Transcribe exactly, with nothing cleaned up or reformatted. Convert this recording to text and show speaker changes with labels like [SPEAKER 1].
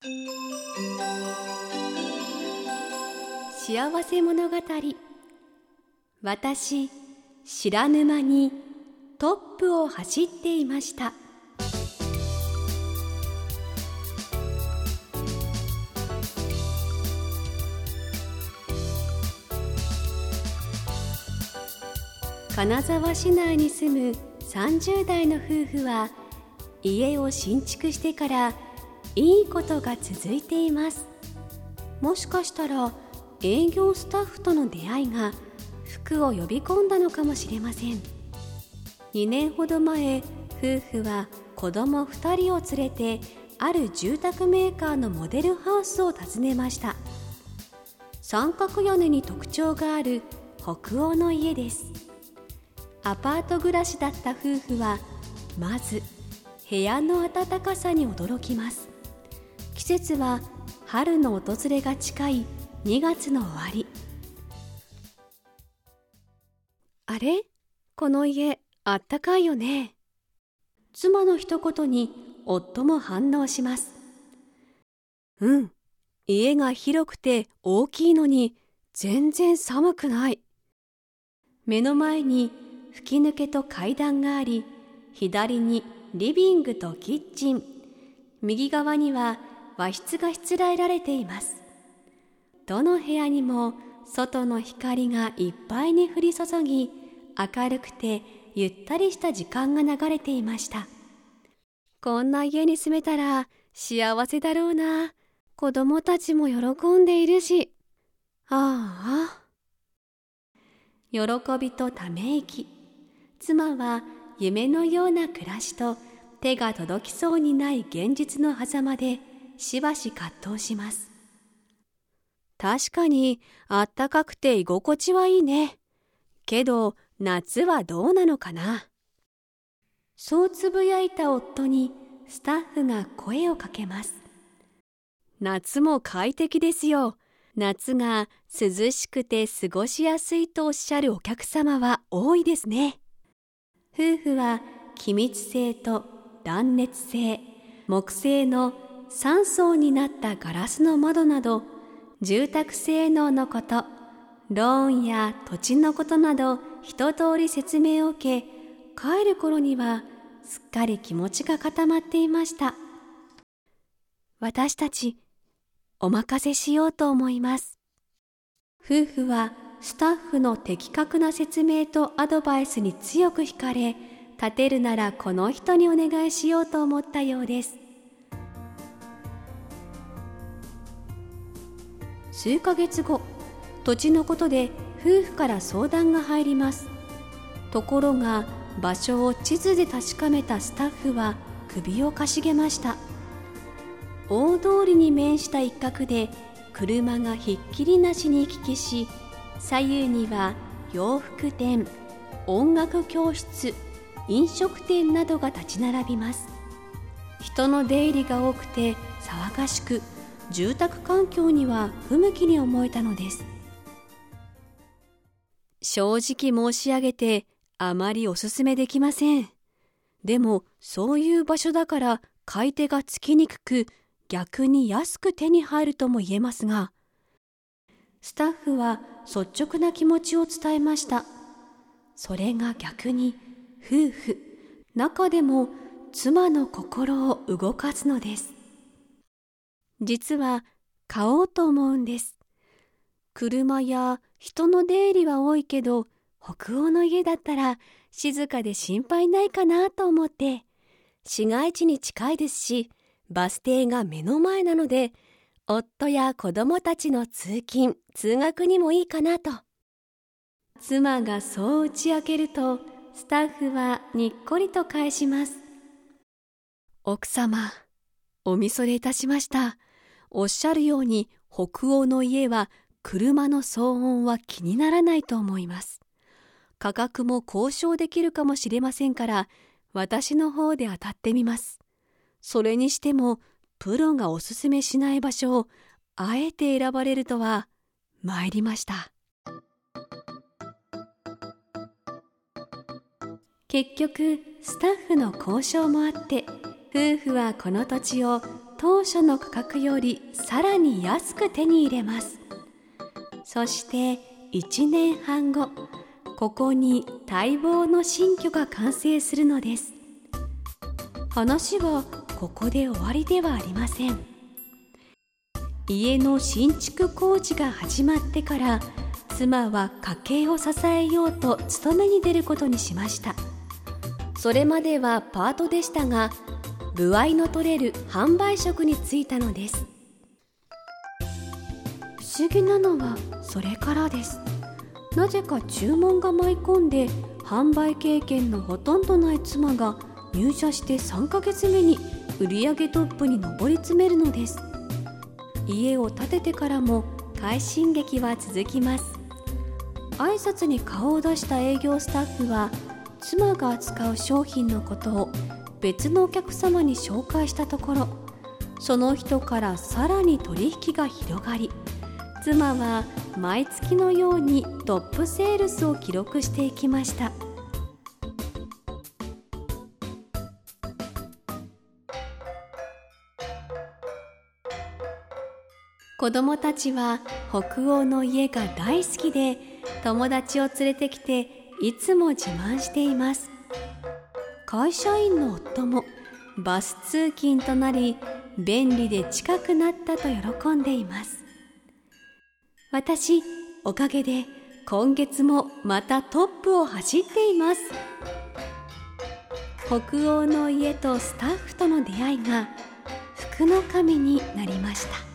[SPEAKER 1] 幸せ物語。私、知らぬ間にトップを走っていました。金沢市内に住むさんじゅう代の夫婦は、家を新築してからいいことが続いています。もしかしたら営業スタッフとの出会いが福を呼び込んだのかもしれません。にねんほど前、夫婦は子供ふたりを連れてある住宅メーカーのモデルハウスを訪ねました。三角屋根に特徴がある北欧の家です。アパート暮らしだった夫婦は、まず部屋の暖かさに驚きます。季節は春の訪れが近いにがつの終わり。あれ？この家あったかいよね。妻の一言に夫も反応します。うん、家が広くて大きいのに全然寒くない。目の前に吹き抜けと階段があり、左にリビングとキッチン、右側には和室がしつらえられています。どの部屋にも外の光がいっぱいに降り注ぎ、明るくてゆったりした時間が流れていました。こんな家に住めたら幸せだろうな。子供たちも喜んでいるし。ああ。喜びとため息。妻は夢のような暮らしと手が届きそうにない現実の狭間でしばし葛藤します。確かにあったかくて居心地はいいね。けど夏はどうなのかな。そうつぶやいた夫にスタッフが声をかけます。夏も快適ですよ。夏が涼しくて過ごしやすいとおっしゃるお客様は多いですね。夫婦は気密性と断熱性、木製のさん層になったガラスの窓など、住宅性能のこと、ローンや土地のことなど一通り説明を受け、帰る頃にはすっかり気持ちが固まっていました。私たちお任せしようと思います。夫婦はスタッフの的確な説明とアドバイスに強く惹かれ、建てるならこの人にお願いしようと思ったようです。数ヶ月後、土地のことで夫婦から相談が入ります。ところが場所を地図で確かめたスタッフは首をかしげました。大通りに面した一角で車がひっきりなしに行き来し、左右には洋服店、音楽教室、飲食店などが立ち並びます。人の出入りが多くて騒がしく、住宅環境には不向きに思えたのです。正直申し上げてあまりお勧めできません。でもそういう場所だから買い手がつきにくく、逆に安く手に入るとも言えますが、スタッフは率直な気持ちを伝えました。それが逆に夫婦、中でも妻の心を動かすのです。実は買おうと思うんです。車や人の出入りは多いけど、北欧の家だったら静かで心配ないかなと思って、市街地に近いですし、バス停が目の前なので、夫や子供たちの通勤・通学にもいいかなと。妻がそう打ち明けると、スタッフはにっこりと返します。奥様、おみそれいたしました。おっしゃるように北欧の家は車の騒音は気にならないと思います。価格も交渉できるかもしれませんから、私の方で当たってみます。それにしてもプロがおすすめしない場所をあえて選ばれるとは参りました。結局スタッフの交渉もあって、夫婦はこの土地を当初の価格よりさらに安く手に入れます。そしていちねんはんご、ここに待望の新居が完成するのです。話はここで終わりではありません。家の新築工事が始まってから、妻は家計を支えようと勤めに出ることにしました。それまではパートでしたが、歩合の取れる販売職に就いたのです。不思議なのはそれからです。なぜか注文が舞い込んで、販売経験のほとんどない妻が入社してさんかげつめに売上トップに上り詰めるのです。家を建ててからも快進撃は続きます。挨拶に顔を出した営業スタッフは、妻が扱う商品のことを別のお客様に紹介したところ、その人からさらに取引が広がり、妻は毎月のようにトップセールスを記録していきました。子供たちは北欧の家が大好きで、友達を連れてきていつも自慢しています。会社員の夫もバス通勤となり、便利で近くなったと喜んでいます。私、おかげで今月もまたトップを走っています。北欧の家とスタッフとの出会いが福の神になりました。